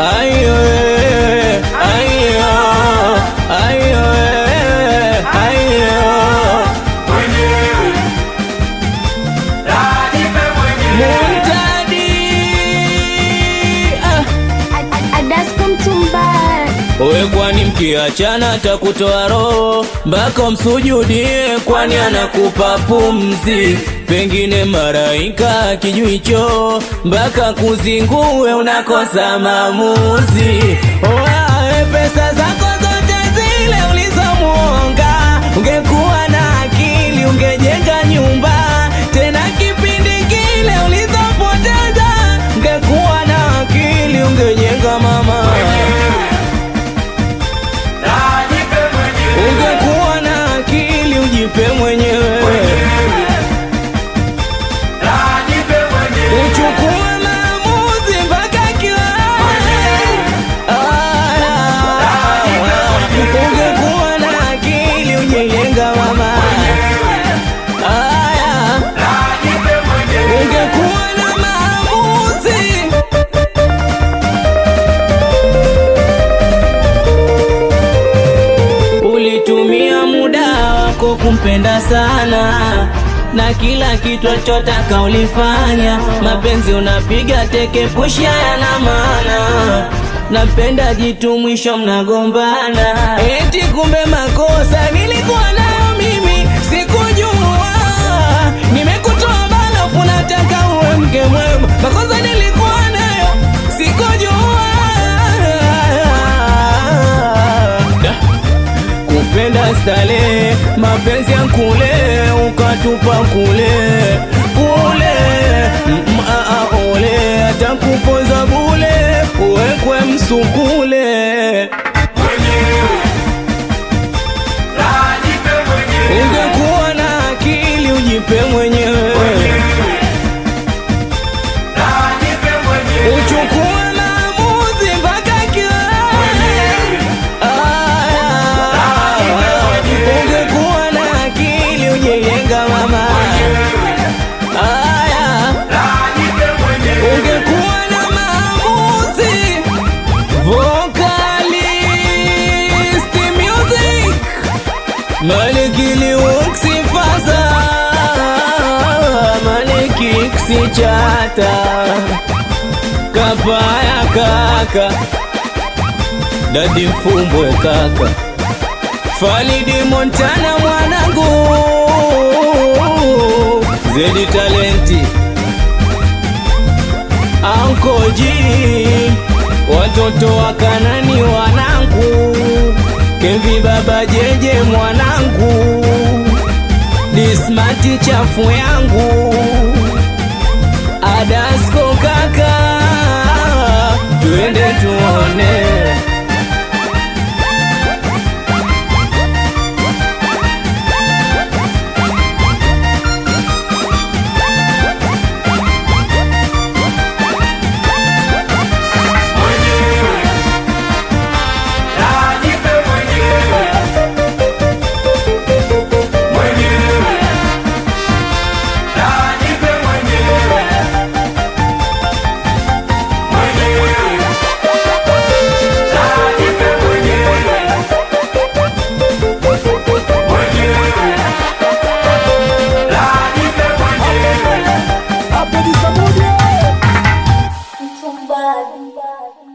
ayo, ayo, ayo, ayo. Muntadi Adasko Mtumba. Owe kwani mkiachana takutoa roho mpaka msujudie, kwani anakupa pumzi. Pengine maraika kijuicho mpaka kuzingue unakosa maamuzi. Owe pesa zako zote zile ulizomuonga, ungekuwa na akili ungejenga nyumba. Tena kipindi kile ulizopoteza, ungekuwa na akili ungejenga mama. Ungekuwa na akili ujipe mwenyewe, uchukue maamuzi mpaka kiwewe. Ungekuwa na akili ujijenga mama. Ungekuwa na maamuzi. Ulitumia muda wako kumpenda sana, na kila kitu alichotaka ulifanya. Mapenzi unapiga teke, pusha yana maana. Napenda jitu mwisho mnagombana, eti kumbe makosa nilikuwa nayo mimi, sikujua. Nimekutoa balafu nataka uwe mke mwema, makosa nilikuwa nayo sikujua. Kupenda stale, mapenzi ya kule, ukatupa kule kule. Ole atakupoza bule, uwekwe msukule. Ungekuwa na akili ujipe mwenyewe, uchukue maamuzi mpaka kiwewe. Ungekuwa na akili ujijenga mama. Ungekuwa na maamuzi. Vocalist music Malikili Wuxi Faza, Maliki Ksichata, Kapaya kaka, Dadi Mfumbwe kaka, Falidi Montana mwanangu, Zedi Talenti, Anko G, watoto wa Kanani wanangu, Kevi baba Jeje mwanangu, Dismati chafu yangu, Adasko kaka, twende tuone. Mtumba.